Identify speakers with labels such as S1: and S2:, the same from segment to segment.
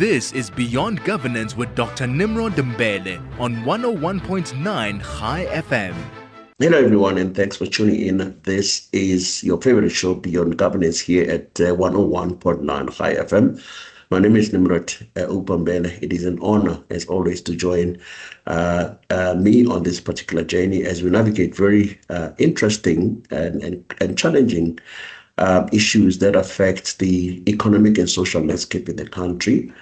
S1: This is Beyond Governance with Dr. Nimrod Mbele on 101.9 High FM.
S2: Hello, everyone, and thanks for tuning in. This is your favorite show, Beyond Governance, here at 101.9 High FM. My name is Nimrod Mbele. It is an honor, as always, to join me on this particular journey as we navigate very interesting and challenging issues that affect the economic and social landscape in the country.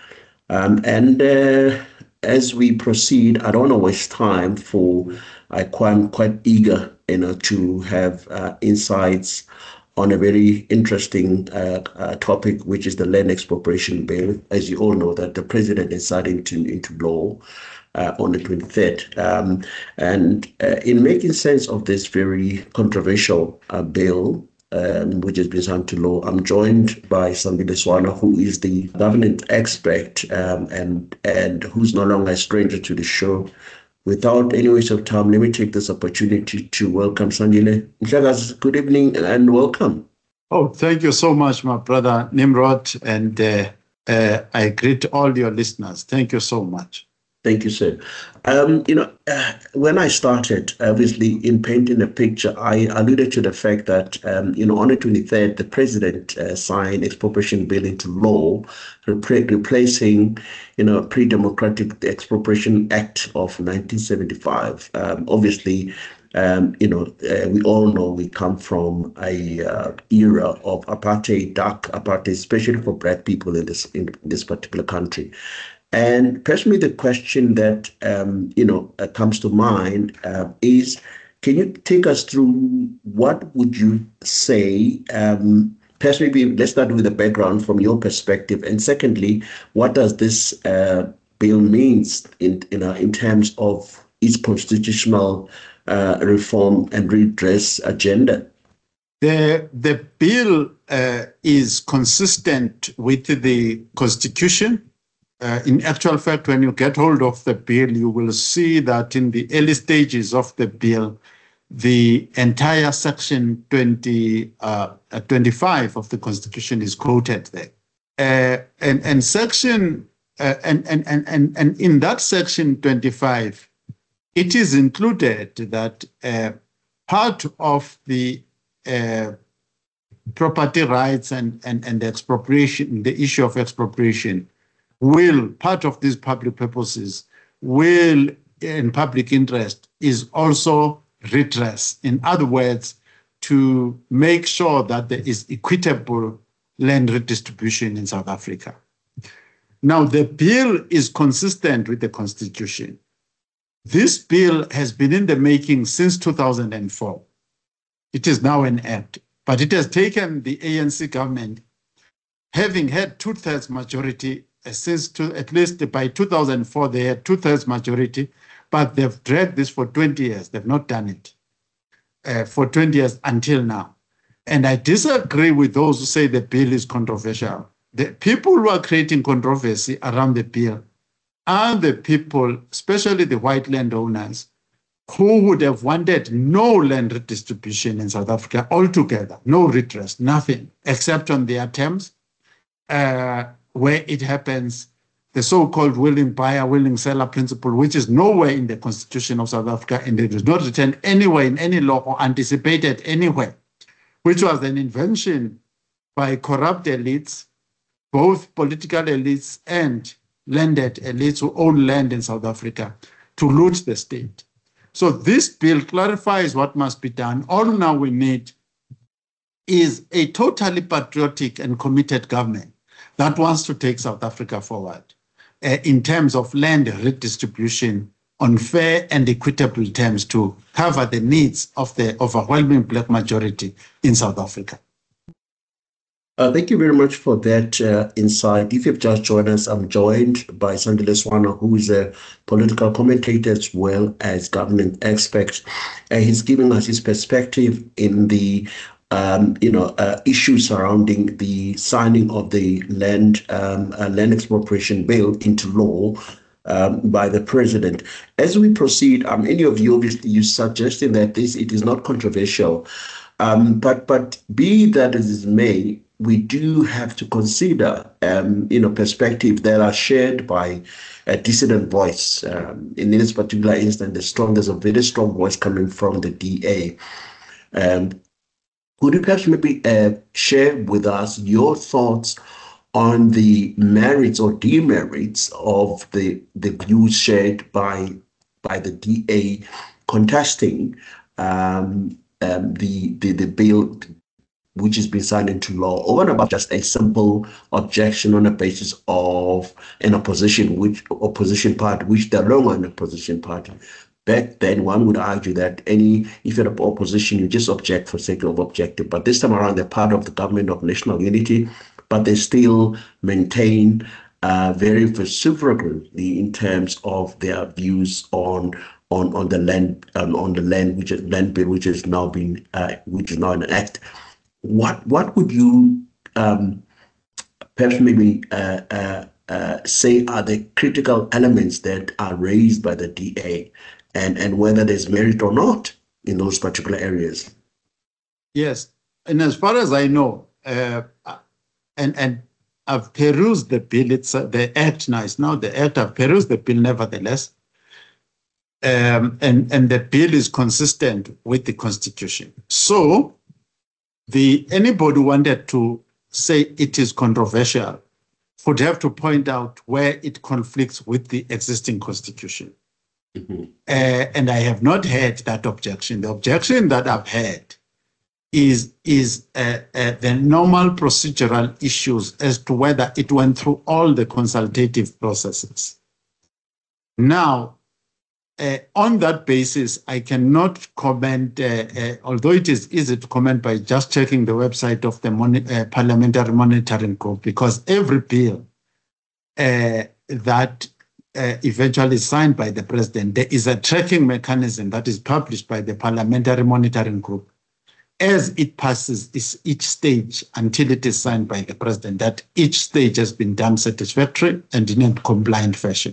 S2: As we proceed, I don't want to waste time I'm quite eager, to have insights on a very interesting topic, which is the land expropriation bill. As you all know, that the president is signing into law on the 23rd. In making sense of this very controversial bill, which has been signed to law, I'm joined by Sandile Swana, who is the governance expert and who's no longer a stranger to the show. Without any waste of time, let me take this opportunity to welcome Sandile. Mhlekazi, good evening and welcome.
S3: Oh, thank you so much, my brother Nimrod, and I greet all your listeners. Thank you so much.
S2: Thank you, sir. When I started, obviously, in painting a picture, I alluded to the fact that, on the 23rd, the president signed expropriation bill into law, replacing, pre-democratic Expropriation Act of 1975. Obviously, we all know we come from a era of apartheid, dark apartheid, especially for Black people in this particular country. And personally, the question that comes to mind is, can you take us through what would you say? Personally, let's start with the background from your perspective, and secondly, what does this bill means in terms of its constitutional reform and redress agenda?
S3: The bill is consistent with the Constitution. In actual fact, when you get hold of the bill, you will see that in the early stages of the bill, the entire section 25 of the Constitution is quoted there. And in that section 25, it is included that part of the property rights and the expropriation, the issue of expropriation, part of these public purposes in public interest is also redress. In other words, to make sure that there is equitable land redistribution in South Africa. Now, the bill is consistent with the Constitution. This bill has been in the making since 2004. It is now an act, but it has taken the ANC government, having had two-thirds majority at least by 2004, they had two-thirds majority, but they've dragged this for 20 years. They've not done it for 20 years until now. And I disagree with those who say the bill is controversial. The people who are creating controversy around the bill are the people, especially the white landowners, who would have wanted no land redistribution in South Africa altogether, no redress, nothing, except on their terms, where it happens, the so-called willing buyer, willing seller principle, which is nowhere in the Constitution of South Africa, and it is not written anywhere in any law or anticipated anywhere, which was an invention by corrupt elites, both political elites and landed elites who own land in South Africa, to loot the state. So this bill clarifies what must be done. All now we need is a totally patriotic and committed government that wants to take South Africa forward in terms of land redistribution on fair and equitable terms to cover the needs of the overwhelming Black majority in South Africa.
S2: Thank you very much for that insight. If you've just joined us, I'm joined by Sandile Swana, who is a political commentator as well as government expert. He's giving us his perspective in the issues surrounding the signing of the land expropriation bill into law by the president. As we proceed, any of you, obviously, you suggesting that it is not controversial, but be that as it may, we do have to consider, perspectives that are shared by a dissident voice. In this particular instance, there's a very strong voice coming from the DA. Could you perhaps maybe share with us your thoughts on the merits or demerits of the views shared by the DA contesting the bill which has been signed into law, over and above just a simple objection on the basis of an opposition party, which they're no longer an opposition party? Back then, one would argue that if you're an opposition, you just object for sake of objecting. But this time around, they're part of the government of national unity, but they still maintain very vociferously in terms of their views on the land bill, which is now an act. What would you perhaps maybe say are the critical elements that are raised by the DA, and whether there's merit or not in those particular areas?
S3: Yes, and as far as I know, and I've perused the bill. It's the act now. It's now the act. I've perused the bill, nevertheless, and the bill is consistent with the Constitution. So, anybody who wanted to say it is controversial would have to point out where it conflicts with the existing Constitution. Mm-hmm. And I have not heard that objection. The objection that I've heard is the normal procedural issues as to whether it went through all the consultative processes. Now, on that basis, I cannot comment, although it is easy to comment by just checking the website of the Parliamentary Monitoring Group, because every bill that eventually signed by the president, there is a tracking mechanism that is published by the Parliamentary Monitoring Group as it passes each stage until it is signed by the president, that each stage has been done satisfactory and in a compliant fashion.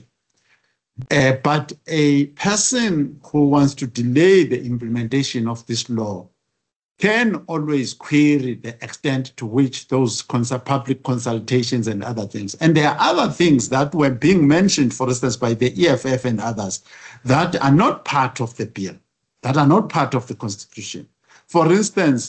S3: But a person who wants to delay the implementation of this law can always query the extent to which those public consultations and other things. And there are other things that were being mentioned, for instance, by the EFF and others, that are not part of the bill, that are not part of the Constitution. For instance,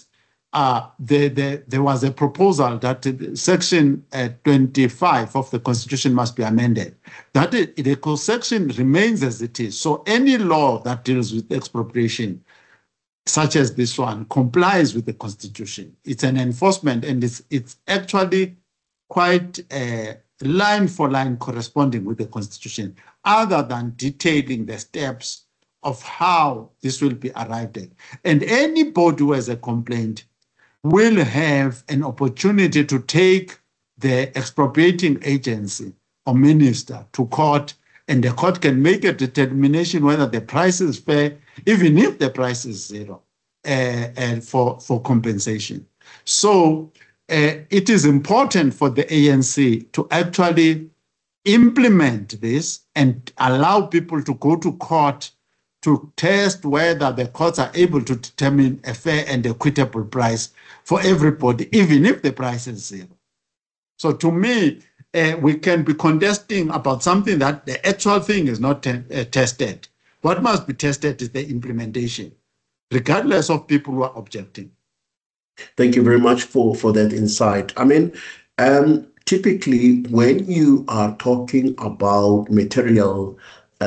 S3: there was a proposal that Section 25 of the Constitution must be amended. That the section remains as it is. So any law that deals with expropriation, such as this one, complies with the Constitution. It's an enforcement, and it's actually quite line for line corresponding with the Constitution, other than detailing the steps of how this will be arrived at. And anybody who has a complaint will have an opportunity to take the expropriating agency or minister to court, and the court can make a determination whether the price is fair, even if the price is zero, and for compensation. So it is important for the ANC to actually implement this and allow people to go to court to test whether the courts are able to determine a fair and equitable price for everybody, even if the price is zero. So to me, we can be contesting about something that the actual thing is not tested. What must be tested is the implementation, regardless of people who are objecting.
S2: Thank you very much for that insight. I mean, typically when you are talking about material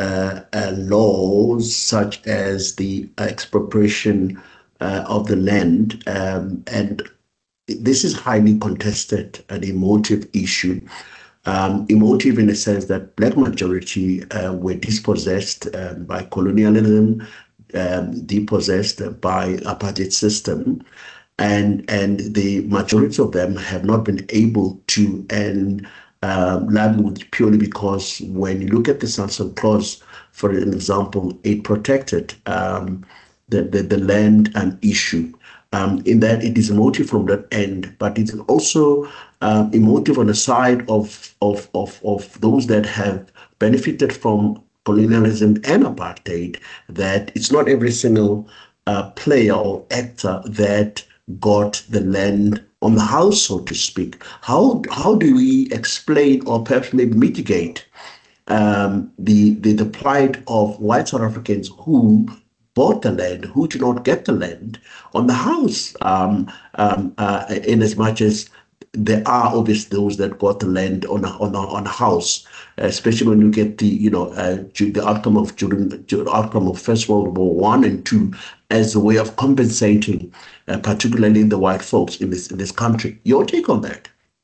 S2: laws such as the expropriation of the land, and this is highly contested, an emotive issue. Emotive in the sense that Black majority were dispossessed by colonialism, dispossessed by apartheid system, and the majority of them have not been able to earn livelihood purely because when you look at the Sunset Clause, for an example, it protected the land and issue. In that it is emotive from that end, but it's also emotive on the side of those that have benefited from colonialism and apartheid, that it's not every single player or actor that got the land on the house, so to speak. How do we explain or perhaps maybe mitigate the plight of white South Africans who bought the land, who did not get the land on the house, in as much as there are obviously those that got the land on a house, especially when you get the outcome of First World War One and Two as a way of compensating, particularly the white folks in this country. Your take on that?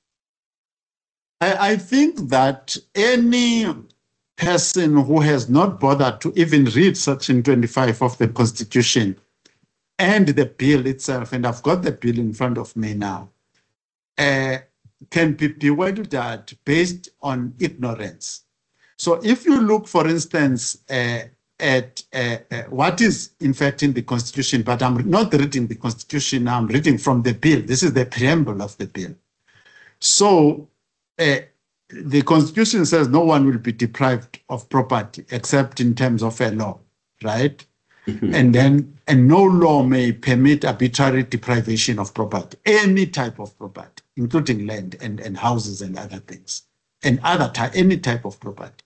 S3: I think that any person who has not bothered to even read Section 25 of the Constitution and the bill itself, and I've got the bill in front of me now, can be bewildered based on ignorance. So if you look, for instance, at what is in fact in the Constitution, but I'm not reading the Constitution, I'm reading from the bill. This is the preamble of the bill. So the Constitution says no one will be deprived of property except in terms of a law, right? Mm-hmm. And no law may permit arbitrary deprivation of property, any type of property, including land and houses and other things, and any type of property.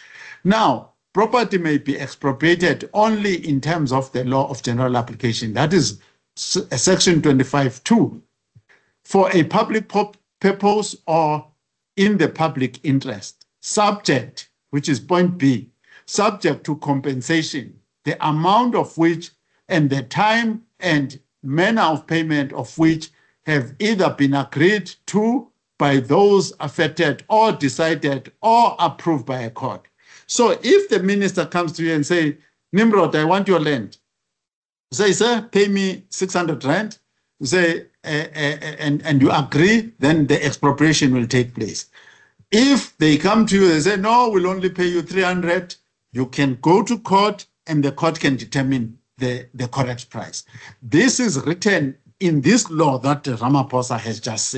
S3: Now, property may be expropriated only in terms of the law of general application. That is Section 25(2), for a public purpose or in the public interest, subject, which is point B, subject to compensation, the amount of which and the time and manner of payment of which have either been agreed to by those affected or decided or approved by a court. So if the minister comes to you and say, Nimrod, I want your land. You say, sir, pay me 600 rand. You say, and you agree, then the expropriation will take place. If they come to you and say, no, we'll only pay you 300, you can go to court and the court can determine the correct price. This is written in this law that Ramaphosa has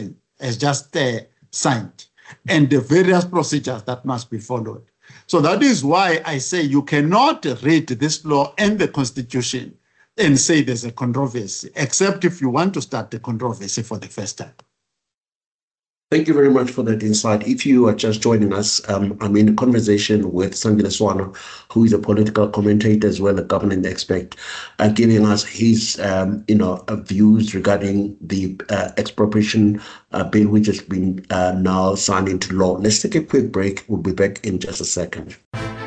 S3: just signed, and the various procedures that must be followed. So that is why I say you cannot read this law and the Constitution and say there's a controversy, except if you want to start the controversy for the first time.
S2: Thank you very much for that insight. If you are just joining us, I'm in a conversation with Sandile Swana, who is a political commentator as well as a government expert, giving us his views regarding the expropriation bill, which has been now signed into law. Let's take a quick break. We'll be back in just a second.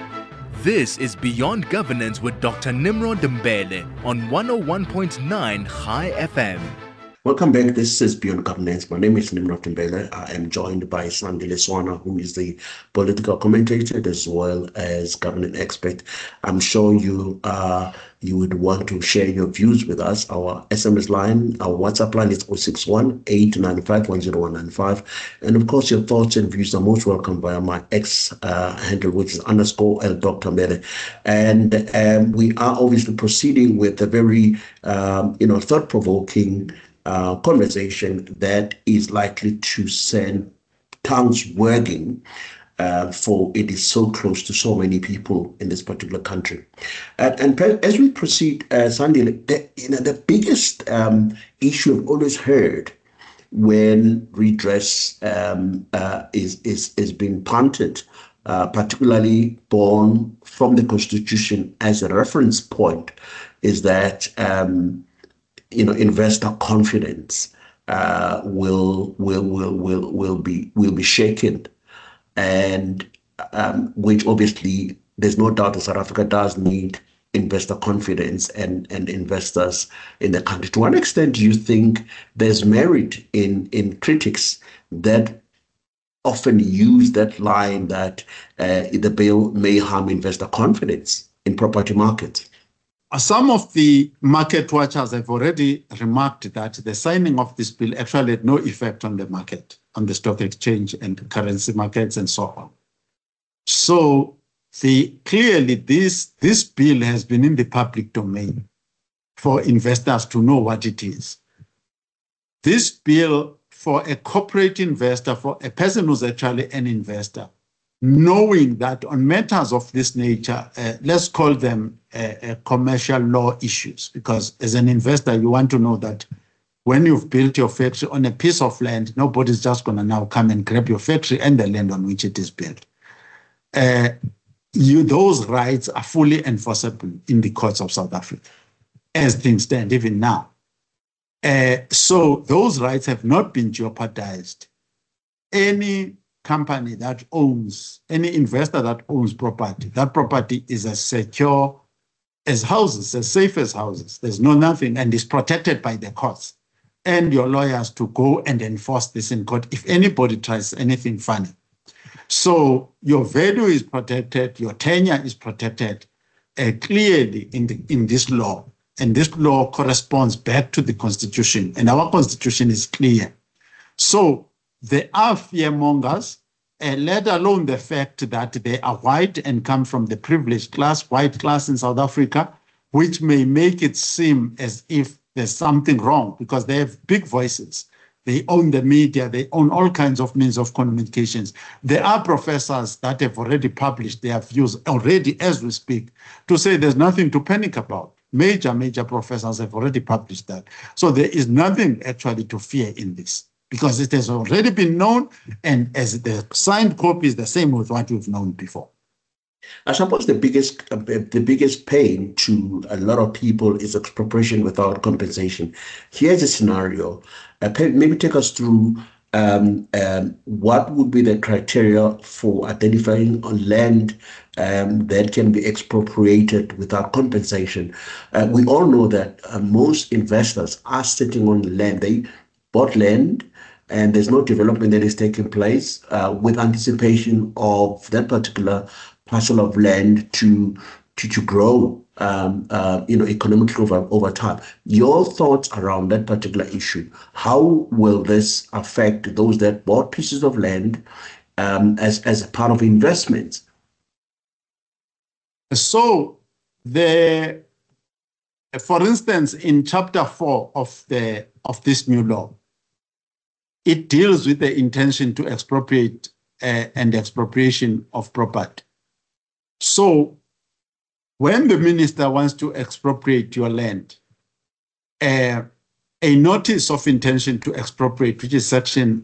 S1: This is Beyond Governance with Dr. Nimrod Mbele on 101.9 High FM.
S2: Welcome back. This is Beyond Governance. My name is Nimrod Mbele. I am joined by Sandile Swana, who is the political commentator as well as government expert. I'm sure you would want to share your views with us. Our SMS line, our WhatsApp line is 061-895-10195. And of course, your thoughts and views are most welcome via my X handle, which is _ Dr. Mbele. And we are obviously proceeding with a very, thought-provoking conversation that is likely to send tongues wagging, for it is so close to so many people in this particular country. And as we proceed, Sandy, the biggest issue I've always heard when redress is being punted, particularly born from the Constitution as a reference point, is that investor confidence will be shaken, and which obviously there's no doubt that South Africa does need investor confidence and investors in the country. To what extent do you think there's merit in critics that often use that line that the bill may harm investor confidence in property markets?
S3: Some of the market watchers have already remarked that the signing of this bill actually had no effect on the market, on the stock exchange and currency markets and so on. So clearly this bill has been in the public domain for investors to know what it is. This bill, for a corporate investor, for a person who's actually an investor, knowing that on matters of this nature, let's call them commercial law issues, because as an investor, you want to know that when you've built your factory on a piece of land, nobody's just going to now come and grab your factory and the land on which it is built. Those rights are fully enforceable in the courts of South Africa, as things stand even now. So those rights have not been jeopardized. Any company that owns, any investor that owns property, that property is as secure as houses, as safe as houses. There's nothing, and is protected by the courts and your lawyers to go and enforce this in court if anybody tries anything funny. So your value is protected, your tenure is protected clearly in this law. And this law corresponds back to the Constitution, and our Constitution is clear. So there are fearmongers, let alone the fact that they are white and come from the privileged class, white class in South Africa, which may make it seem as if there's something wrong because they have big voices. They own the media, they own all kinds of means of communications. There are professors that have already published their views already as we speak to say there's nothing to panic about. Major professors have already published that. So there is nothing actually to fear in this because it has already been known, and as the signed copy is the same with what we've known before.
S2: I suppose the biggest pain to a lot of people is expropriation without compensation. Here's a scenario. Maybe take us through what would be the criteria for identifying on land that can be expropriated without compensation. We all know that most investors are sitting on land. They bought land and there's no development that is taking place with anticipation of that particular parcel of land to grow economically over time. Your thoughts around that particular issue? How will this affect those that bought pieces of land as a part of investments?
S3: So for instance, in Chapter 4 of this new law, it deals with the intention to expropriate and expropriation of property. So when the minister wants to expropriate your land, a notice of intention to expropriate, which is section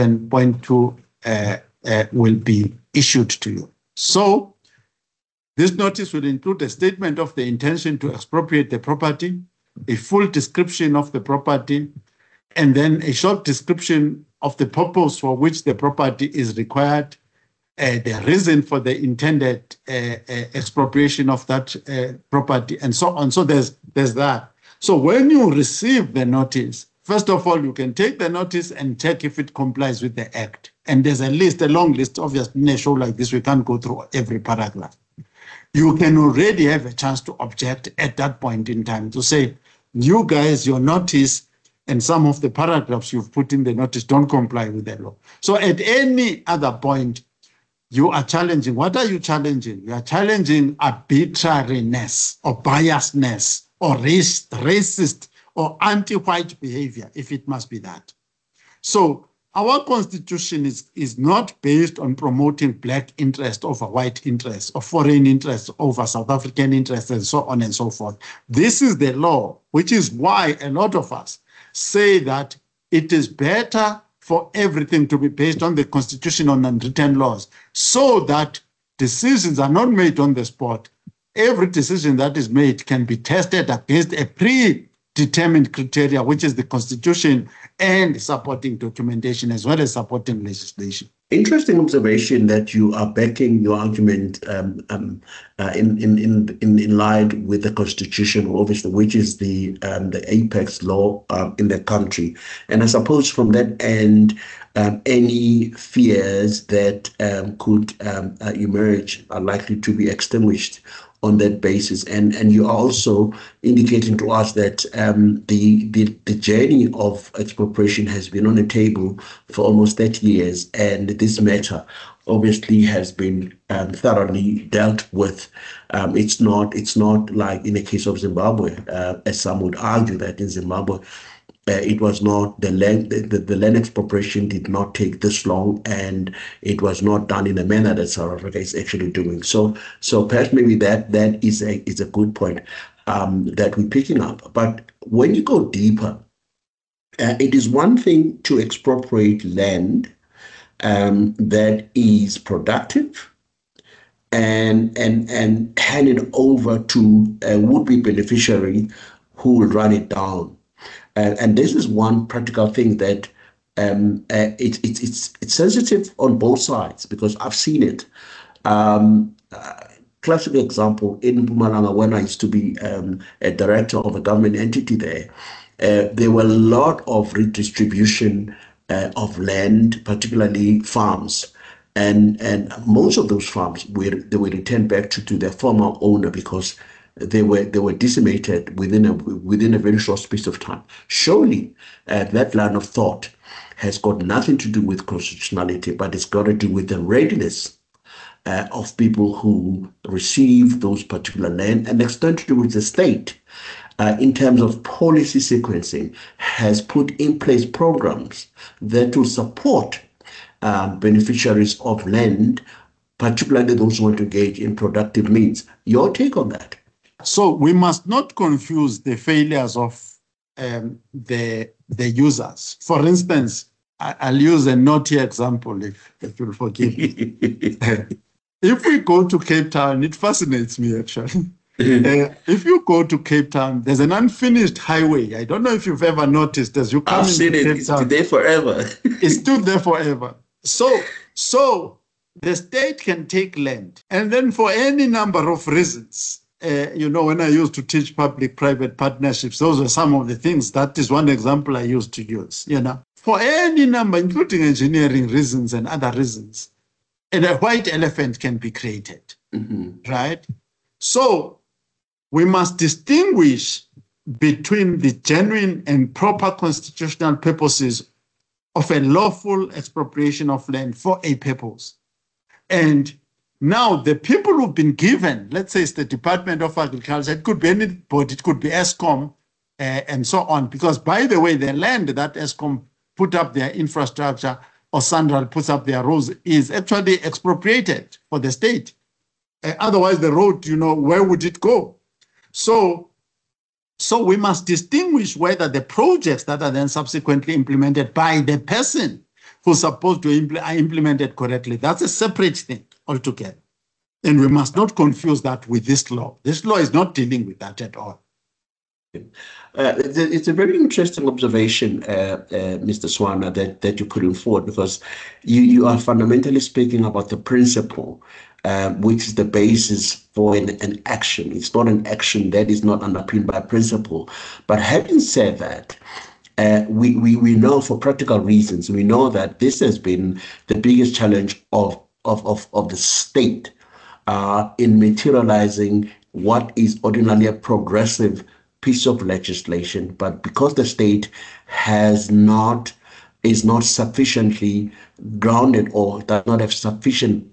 S3: 7.2, will be issued to you. So this notice will include a statement of the intention to expropriate the property, a full description of the property, and then a short description of the purpose for which the property is required, the reason for the intended expropriation of that property, and so on. So there's that. So when you receive the notice, first of all, you can take the notice and check if it complies with the Act. And there's a long list. Obviously, in a show like this, we can't go through every paragraph. You can already have a chance to object at that point in time to say, you guys, your notice and some of the paragraphs you've put in the notice don't comply with the law. So at any other point, you are challenging. What are you challenging? You are challenging arbitrariness or biasness or racist or anti-white behavior, if it must be that. So our Constitution is not based on promoting black interest over white interest or foreign interest over South African interests and so on and so forth. This is the law, which is why a lot of us say that it is better for everything to be based on the Constitution on unwritten laws so that decisions are not made on the spot. Every decision that is made can be tested against a predetermined criteria, which is the Constitution and supporting documentation as well as supporting legislation. Interesting
S2: observation that you are backing your argument in line with the Constitution, obviously, which is the apex law in the country. And I suppose from that end, any fears that could emerge are likely to be extinguished on that basis. And you are also indicating to us that the journey of expropriation has been on the table for almost 30 years, and this matter obviously has been thoroughly dealt with. It's not like in the case of Zimbabwe, as some would argue that in Zimbabwe, it was not the land expropriation did not take this long, and it was not done in the manner that South Africa is actually doing. So perhaps maybe that is a good point that we're picking up. But when you go deeper, It is one thing to expropriate land that is productive and hand it over to a would-be beneficiary who will run it down. And this is one practical thing that it's sensitive on both sides because I've seen it. Classic example in Mpumalanga when I used to be a director of a government entity there were a lot of redistribution of land, particularly farms. And most of those farms they were returned back to their former owner because they were decimated within a very short space of time. Surely that line of thought has got nothing to do with constitutionality, but it's got to do with the readiness of people who receive those particular land, and it's got to do with the state in terms of policy sequencing has put in place programs that will support beneficiaries of land, particularly those who want to engage in productive means. Your take on that?
S3: So we must not confuse the failures of the users. For instance, I'll use a naughty example, if you'll forgive me. If we go to Cape Town, it fascinates me actually. If you go to Cape Town, there's an unfinished highway. I don't know if you've ever noticed as you come
S2: I've seen it. It's still there forever.
S3: It's still there forever. So the state can take land, and then for any number of reasons, when I used to teach public-private partnerships, those are some of the things. That is one example I used to use. For any number, including engineering reasons and other reasons, and a white elephant can be created, right? So we must distinguish between the genuine and proper constitutional purposes of a lawful expropriation of land for a purpose. And now the people who've been given, let's say it's the Department of Agriculture, it could be anybody, it could be Eskom, and so on. Because by the way, the land that Eskom put up their infrastructure or Sandral puts up their roads is actually expropriated for the state. Otherwise, the road, where would it go? So we must distinguish whether the projects that are then subsequently implemented by the person who's supposed to are implemented correctly. That's a separate thing altogether. And we must not confuse that with this law. This law is not dealing with that at all.
S2: It's a very interesting observation, Mr. Swana, that you're putting forward, because you are fundamentally speaking about the principle, which is the basis for an action. It's not an action that is not underpinned by principle. But having said that, we know for practical reasons, we know that this has been the biggest challenge of the state in materializing what is ordinarily a progressive piece of legislation, but because the state is not sufficiently grounded or does not have sufficient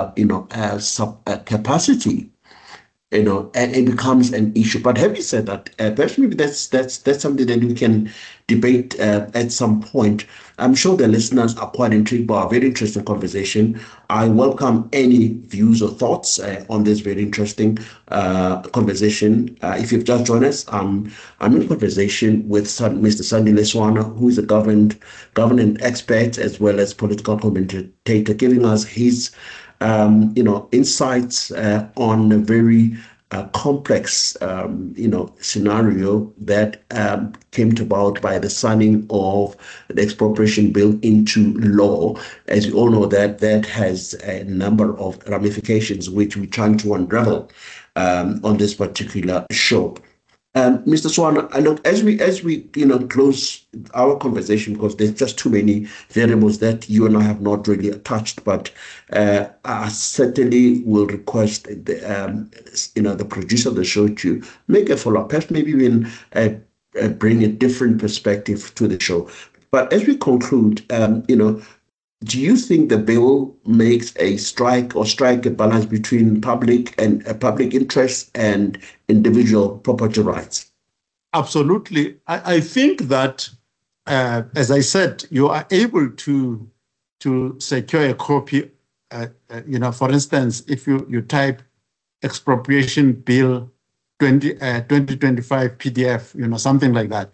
S2: capacity, and it becomes an issue. But having said that, perhaps maybe that's something that we can debate at some point. I'm sure the listeners are quite intrigued by a very interesting conversation. I welcome any views or thoughts on this very interesting conversation. If you've just joined us, I'm in conversation with Mr. Sandile Swana, who is a government expert as well as political commentator, giving us his insights on a very complex, scenario that came about by the signing of the expropriation bill into law. As you all know, that has a number of ramifications which we're trying to unravel on this particular show. Mr. Swana, look, as we close our conversation, because there's just too many variables that you and I have not really touched, but I certainly will request the producer of the show to make a follow-up, perhaps maybe even bring a different perspective to the show. But as we conclude, do you think the bill makes strike a balance between public interest and individual property rights?
S3: Absolutely. I think that, as I said, you are able to secure a copy. For instance, if you type expropriation bill 2025 PDF, something like that,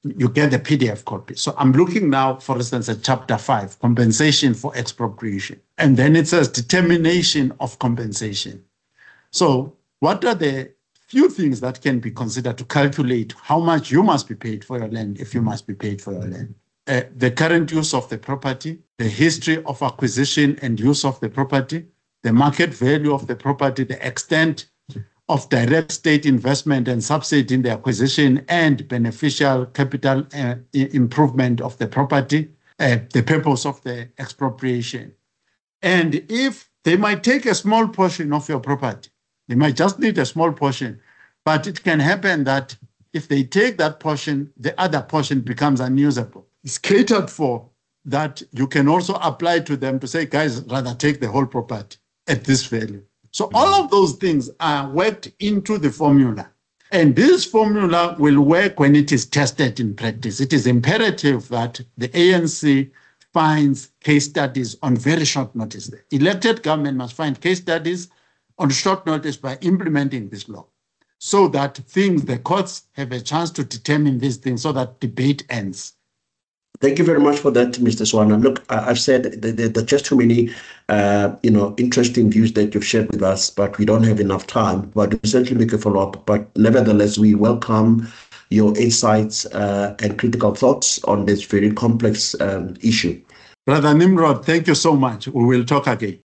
S3: you get the PDF copy. So I'm looking now, for instance, at Chapter 5, compensation for expropriation. And then it says determination of compensation. So what are the few things that can be considered to calculate how much you must be paid for your land if you must be paid for your land? The current use of the property, the history of acquisition and use of the property, the market value of the property, the extent of direct state investment and subsidy in the acquisition and beneficial capital improvement of the property, the purpose of the expropriation. And if they might take a small portion of your property, they might just need a small portion, but it can happen that if they take that portion, the other portion becomes unusable. It's catered for that you can also apply to them to say, guys, rather take the whole property at this value. So all of those things are worked into the formula. And this formula will work when it is tested in practice. It is imperative that the ANC finds case studies on very short notice. The elected government must find case studies on short notice by implementing this law so that the courts have a chance to determine these things so that debate ends.
S2: Thank you very much for that, Mr. Swana. Look, I've said there are just too many, interesting views that you've shared with us, but we don't have enough time. But we certainly make a follow-up. But nevertheless, we welcome your insights and critical thoughts on this very complex issue.
S3: Brother Nimrod, thank you so much. We will talk again.